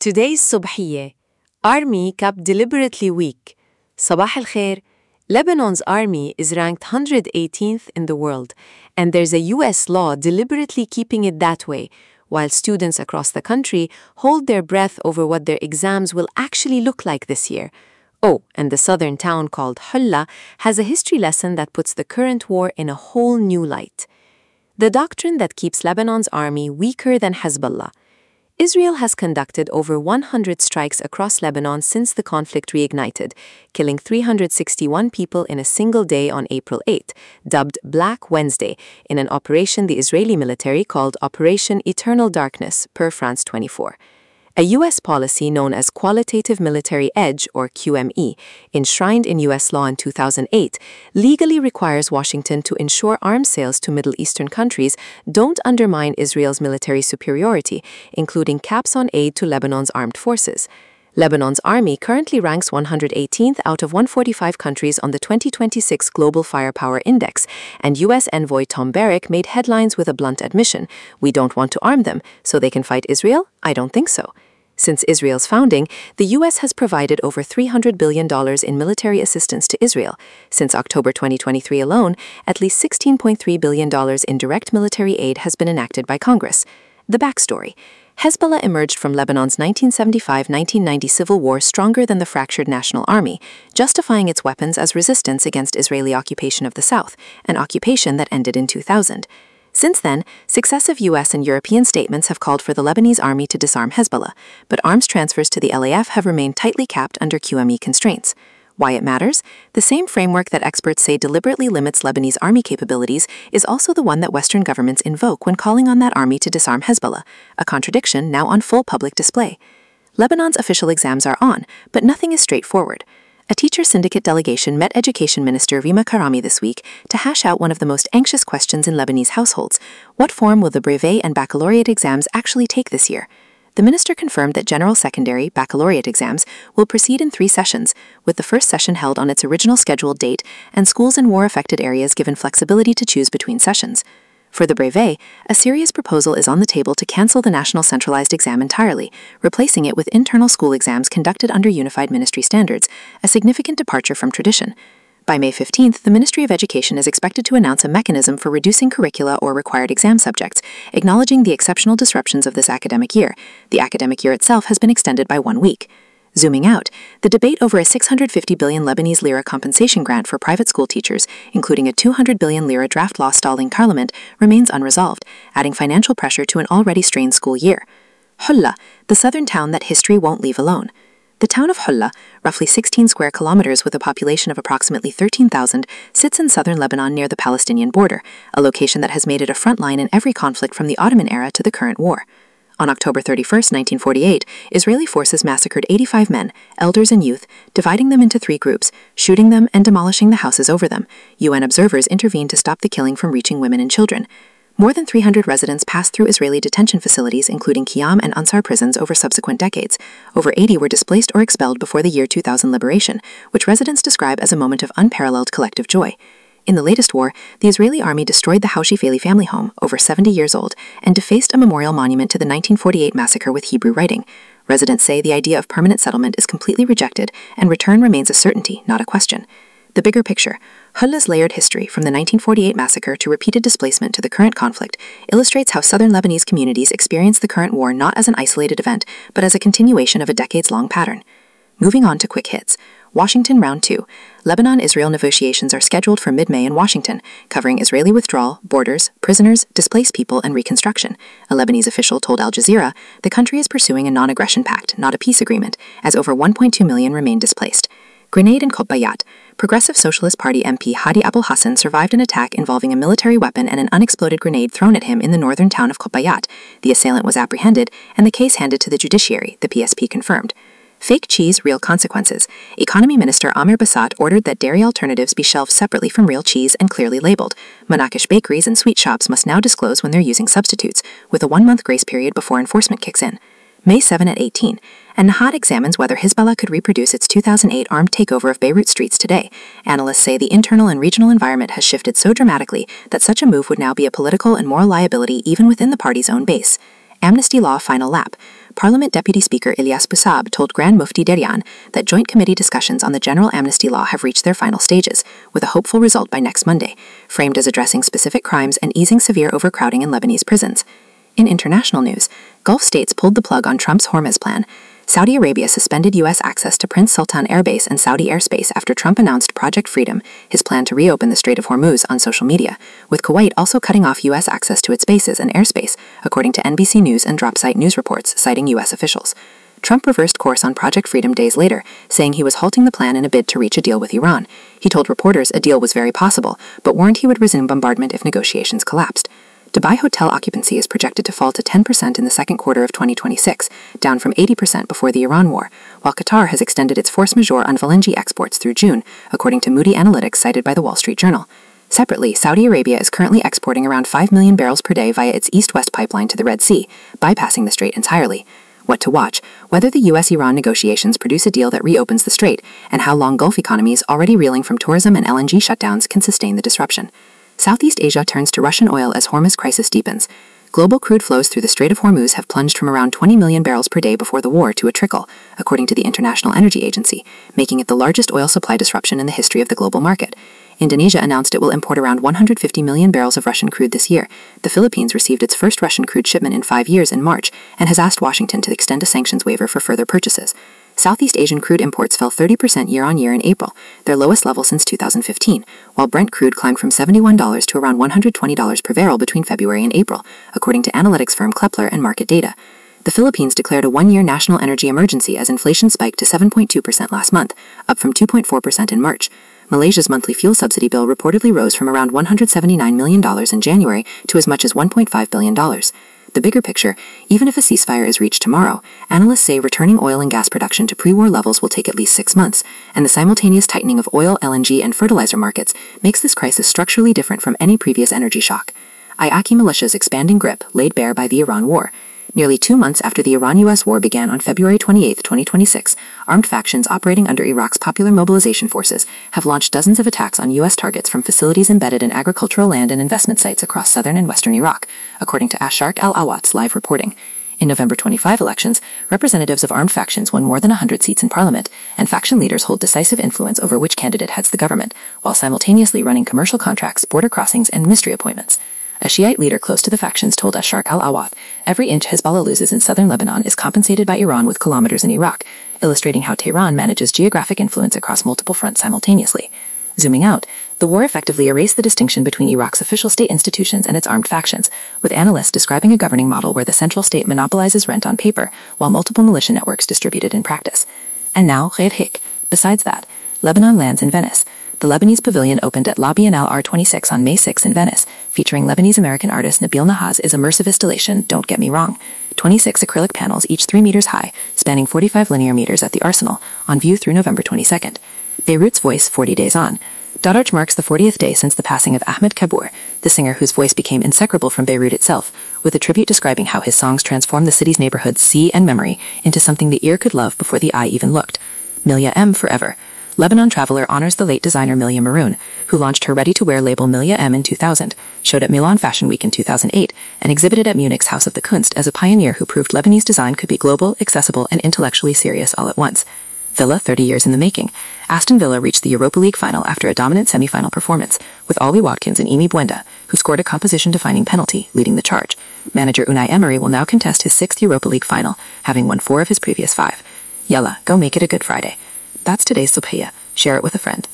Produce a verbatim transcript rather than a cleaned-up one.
Today's صبحية. Army kept deliberately weak. صباح الخير. Lebanon's army is ranked one hundred eighteenth in the world, and there's a U S law deliberately keeping it that way, while students across the country hold their breath over what their exams will actually look like this year. Oh, and the southern town called Hulla has a history lesson that puts the current war in a whole new light. The doctrine that keeps Lebanon's army weaker than Hezbollah. Israel has conducted over one hundred strikes across Lebanon since the conflict reignited, killing three hundred sixty-one people in a single day on April eighth, dubbed Black Wednesday, in an operation the Israeli military called Operation Eternal Darkness, per France twenty-four. A U S policy known as Qualitative Military Edge, or Q M E, enshrined in U S law in two thousand eight, legally requires Washington to ensure arms sales to Middle Eastern countries don't undermine Israel's military superiority, including caps on aid to Lebanon's armed forces. Lebanon's army currently ranks one hundred eighteenth out of one hundred forty-five countries on the twenty twenty-six Global Firepower Index, and U S envoy Tom Barrack made headlines with a blunt admission: "We don't want to arm them, so they can fight Israel? I don't think so." Since Israel's founding, the U S has provided over three hundred billion dollars in military assistance to Israel. Since October twenty twenty-three alone, at least sixteen point three billion dollars in direct military aid has been enacted by Congress. The backstory: Hezbollah emerged from Lebanon's nineteen seventy-five nineteen ninety civil war stronger than the fractured National Army, justifying its weapons as resistance against Israeli occupation of the South, an occupation that ended in two thousand. Since then, successive U S and European statements have called for the Lebanese army to disarm Hezbollah, but arms transfers to the L A F have remained tightly capped under Q M E constraints. Why it matters? The same framework that experts say deliberately limits Lebanese army capabilities is also the one that Western governments invoke when calling on that army to disarm Hezbollah, a contradiction now on full public display. Lebanon's official exams are on, but nothing is straightforward. A teacher syndicate delegation met Education Minister Rima Karami this week to hash out one of the most anxious questions in Lebanese households: what form will the brevet and baccalaureate exams actually take this year? The minister confirmed that general secondary baccalaureate exams will proceed in three sessions, with the first session held on its original scheduled date and schools in war-affected areas given flexibility to choose between sessions. For the brevet, a serious proposal is on the table to cancel the national centralized exam entirely, replacing it with internal school exams conducted under unified ministry standards, a significant departure from tradition. By May fifteenth, the Ministry of Education is expected to announce a mechanism for reducing curricula or required exam subjects, acknowledging the exceptional disruptions of this academic year. The academic year itself has been extended by one week. Zooming out, the debate over a six hundred fifty billion Lebanese lira compensation grant for private school teachers, including a two hundred billion lira draft law stalling parliament, remains unresolved, adding financial pressure to an already strained school year. Hulla, the southern town that history won't leave alone. The town of Hulla, roughly sixteen square kilometers with a population of approximately thirteen thousand, sits in southern Lebanon near the Palestinian border, a location that has made it a front line in every conflict from the Ottoman era to the current war. On October thirty-first, nineteen forty-eight, Israeli forces massacred eighty-five men, elders and youth, dividing them into three groups, shooting them and demolishing the houses over them. U N observers intervened to stop the killing from reaching women and children. More than three hundred residents passed through Israeli detention facilities, including Qiyam and Ansar prisons, over subsequent decades. Over eighty were displaced or expelled before the year two thousand liberation, which residents describe as a moment of unparalleled collective joy. In the latest war, the Israeli army destroyed the Haushi-Feli family home, over seventy years old, and defaced a memorial monument to the nineteen forty-eight massacre with Hebrew writing. Residents say the idea of permanent settlement is completely rejected, and return remains a certainty, not a question. The bigger picture: Hulla's layered history, from the nineteen forty-eight massacre to repeated displacement to the current conflict, illustrates how southern Lebanese communities experience the current war not as an isolated event, but as a continuation of a decades-long pattern. Moving on to quick hits. Washington Round two. Lebanon-Israel negotiations are scheduled for mid-May in Washington, covering Israeli withdrawal, borders, prisoners, displaced people, and reconstruction. A Lebanese official told Al Jazeera the country is pursuing a non-aggression pact, not a peace agreement, as over one point two million remain displaced. Grenade in Kotbayat. Progressive Socialist Party M P Hadi Abul Hassan survived an attack involving a military weapon and an unexploded grenade thrown at him in the northern town of Kotbayat. The assailant was apprehended, and the case handed to the judiciary, the P S P confirmed. Fake cheese, real consequences. Economy Minister Amir Bassat ordered that dairy alternatives be shelved separately from real cheese and clearly labeled. Monakish bakeries and sweet shops must now disclose when they're using substitutes, with a one-month grace period before enforcement kicks in. May seventh at eighteen, and Nahad examines whether Hezbollah could reproduce its two thousand eight armed takeover of Beirut streets today. Analysts say the internal and regional environment has shifted so dramatically that such a move would now be a political and moral liability even within the party's own base. Amnesty law final lap. Parliament Deputy Speaker Ilyas Bousab told Grand Mufti Derian that joint committee discussions on the general amnesty law have reached their final stages, with a hopeful result by next Monday, framed as addressing specific crimes and easing severe overcrowding in Lebanese prisons. In international news, Gulf states pulled the plug on Trump's Hormuz plan. Saudi Arabia suspended U S access to Prince Sultan Air Base and Saudi airspace after Trump announced Project Freedom, his plan to reopen the Strait of Hormuz, on social media, with Kuwait also cutting off U S access to its bases and airspace, according to N B C News and Dropsite news reports citing U S officials. Trump reversed course on Project Freedom days later, saying he was halting the plan in a bid to reach a deal with Iran. He told reporters a deal was very possible, but warned he would resume bombardment if negotiations collapsed. Dubai hotel occupancy is projected to fall to ten percent in the second quarter of twenty twenty-six, down from eighty percent before the Iran war, while Qatar has extended its force majeure on L N G exports through June, according to Moody Analytics cited by the Wall Street Journal. Separately, Saudi Arabia is currently exporting around five million barrels per day via its east-west pipeline to the Red Sea, bypassing the strait entirely. What to watch, whether the U S Iran negotiations produce a deal that reopens the strait, and how long Gulf economies already reeling from tourism and L N G shutdowns can sustain the disruption. Southeast Asia turns to Russian oil as Hormuz crisis deepens. Global crude flows through the Strait of Hormuz have plunged from around twenty million barrels per day before the war to a trickle, according to the International Energy Agency, making it the largest oil supply disruption in the history of the global market. Indonesia announced it will import around one hundred fifty million barrels of Russian crude this year. The Philippines received its first Russian crude shipment in five years in March and has asked Washington to extend a sanctions waiver for further purchases. Southeast Asian crude imports fell thirty percent year-on-year in April, their lowest level since two thousand fifteen, while Brent crude climbed from seventy-one dollars to around one hundred twenty dollars per barrel between February and April, according to analytics firm Kepler and market data. The Philippines declared a one-year national energy emergency as inflation spiked to seven point two percent last month, up from two point four percent in March. Malaysia's monthly fuel subsidy bill reportedly rose from around one hundred seventy-nine million dollars in January to as much as one point five billion dollars. The bigger picture, even if a ceasefire is reached tomorrow, analysts say returning oil and gas production to pre-war levels will take at least six months, and the simultaneous tightening of oil, L N G, and fertilizer markets makes this crisis structurally different from any previous energy shock. Iraqi militia's expanding grip laid bare by the Iran war. Nearly two months after the Iran-U S war began on February twenty-eighth, twenty twenty-six, armed factions operating under Iraq's Popular Mobilization Forces have launched dozens of attacks on U S targets from facilities embedded in agricultural land and investment sites across southern and western Iraq, according to Asharq al-Awat's live reporting. In November twenty-fifth elections, representatives of armed factions won more than one hundred seats in parliament, and faction leaders hold decisive influence over which candidate heads the government, while simultaneously running commercial contracts, border crossings, and ministry appointments. A Shiite leader close to the factions told Asharq al-Awat, every inch Hezbollah loses in southern Lebanon is compensated by Iran with kilometers in Iraq, illustrating how Tehran manages geographic influence across multiple fronts simultaneously. Zooming out, the war effectively erased the distinction between Iraq's official state institutions and its armed factions, with analysts describing a governing model where the central state monopolizes rent on paper, while multiple militia networks distribute it in practice. And now, Ghair Hik. Besides that, Lebanon lands in Venice. The Lebanese pavilion opened at La Biennale R twenty-six on May sixth in Venice, featuring Lebanese-American artist Nabil Nahaz's immersive installation, Don't Get Me Wrong. twenty-six acrylic panels, each three meters high, spanning forty-five linear meters at the Arsenal, on view through November twenty-second. Beirut's Voice, forty days on. Darch marks the fortieth day since the passing of Ahmed Kabour, the singer whose voice became inseparable from Beirut itself, with a tribute describing how his songs transformed the city's neighborhoods, sea and memory, into something the ear could love before the eye even looked. Milia M. Forever. Lebanon Traveler honors the late designer Milia Maroun, who launched her ready-to-wear label Milia M in two thousand, showed at Milan Fashion Week in two thousand eight, and exhibited at Munich's Haus of the Kunst as a pioneer who proved Lebanese design could be global, accessible, and intellectually serious all at once. Villa, thirty years in the making. Aston Villa reached the Europa League final after a dominant semi-final performance, with Ollie Watkins and Emi Buenda, who scored a composition-defining penalty, leading the charge. Manager Unai Emery will now contest his sixth Europa League final, having won four of his previous five. Yalla, go make it a good Friday. That's today's Subhiya. Share it with a friend.